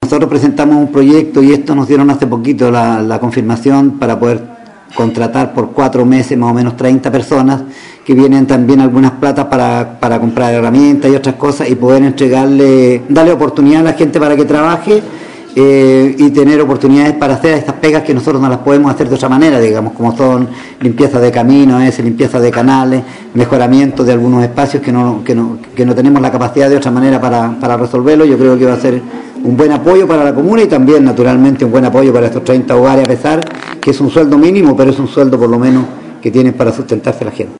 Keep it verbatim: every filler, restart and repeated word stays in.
nosotros presentamos un proyecto y esto nos dieron hace poquito la, la confirmación para poder contratar por cuatro meses más o menos treinta personas que vienen también algunas platas para, para comprar herramientas y otras cosas y poder entregarle, darle oportunidad a la gente para que trabaje eh, y tener oportunidades para hacer estas pegas que nosotros no las podemos hacer de otra manera, digamos, como son limpieza de caminos, es, limpieza de canales, mejoramiento de algunos espacios que no, que no, que no tenemos la capacidad de otra manera para, para resolverlo. Yo creo que va a ser un buen apoyo para la comuna y también naturalmente un buen apoyo para estos treinta hogares, a pesar que es un sueldo mínimo, pero es un sueldo por lo menos que tienen para sustentarse la gente.